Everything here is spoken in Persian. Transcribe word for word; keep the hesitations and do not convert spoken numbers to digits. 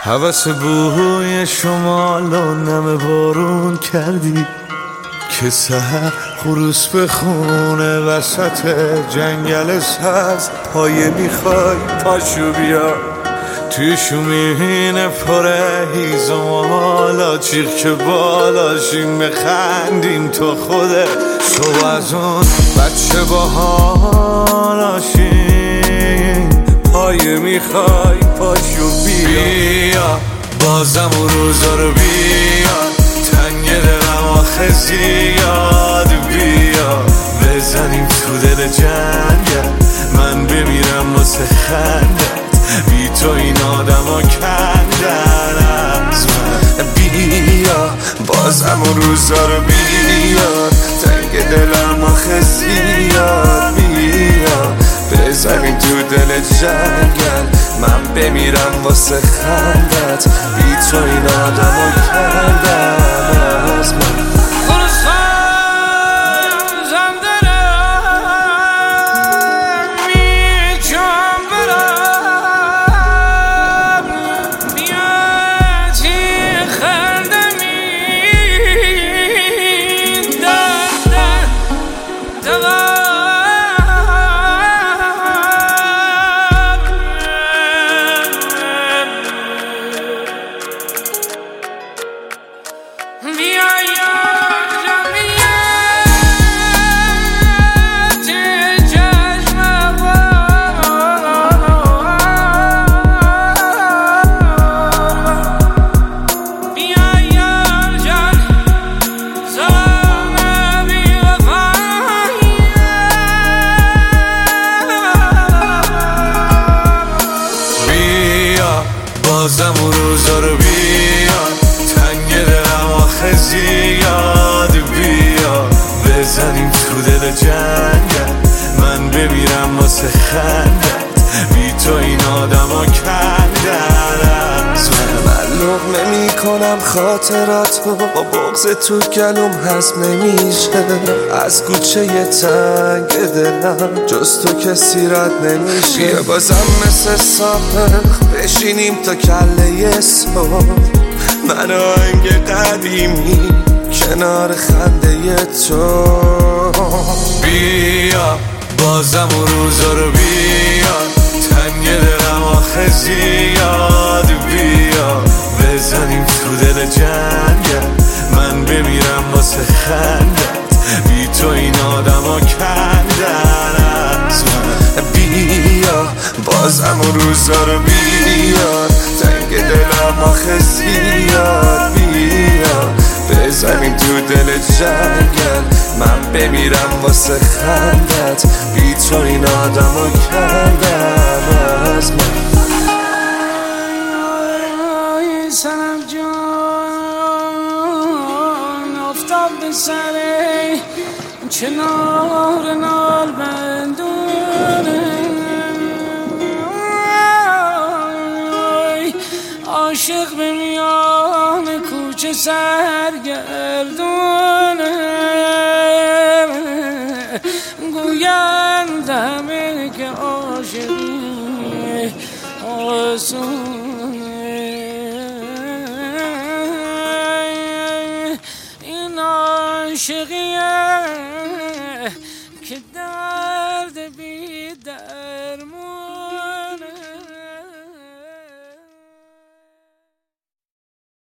هوس بوی شمال و نم بارون کردی که سحر خروس بخونه وسط جنگل سبز. پایه میخوای پاشو بیا توی شومین پره هیزم و حالا چیخ که بالاشیم بخندیم تو خوده تو از اون بچه با حالاشیم. پایه میخوای پاشو بیا بازم اون روزا رو بیا تنگ دلم آخه زیاد بیا بزنیم تو دل جنگل من بمیرم واسه خندت بی تو این آدم ها کندن از من. بیا بازم اون روزا رو بیا تنگ دلم آخه زیاد بیا بزنیم تو دل جنگل من بمیرم واسه خندت بی تو این آدم ها کندن از من. بازم اون روزا رو بیا تنگ دلم آخه زیاد بیا بزنیم تو دل جنگل من بمیرم واسه خندت بی تو این آدم ها کندن از من. من لقمه میکنم خاطراتو با بغض تو گلوم هضم نمیشه از کوچه تنگ دلم جز تو کسی رد نمیشه. بیا بازم مثل سابق بشینیم تا کله صبح من آهنگ قدیمی کنار خنده تو. بیا بازم اون روزا رو بیا تنگ دلم آخه زیاد بیا بزنیم تو دل جنگل من بمیرم واسه خندت بی تو این آدم ها کندن از من. بیا بازم اون روزا رو بیا تنگ دلم آخه زیاد بیا بزنیم تو دل جنگل من بمیرم واسه خندت بی تو این آدم ها کندن از من. سنم جان افتاد به سره چنار نال بندونه عاشق به میان کوچه سرگردونه گویند همه که عاشقی آسونه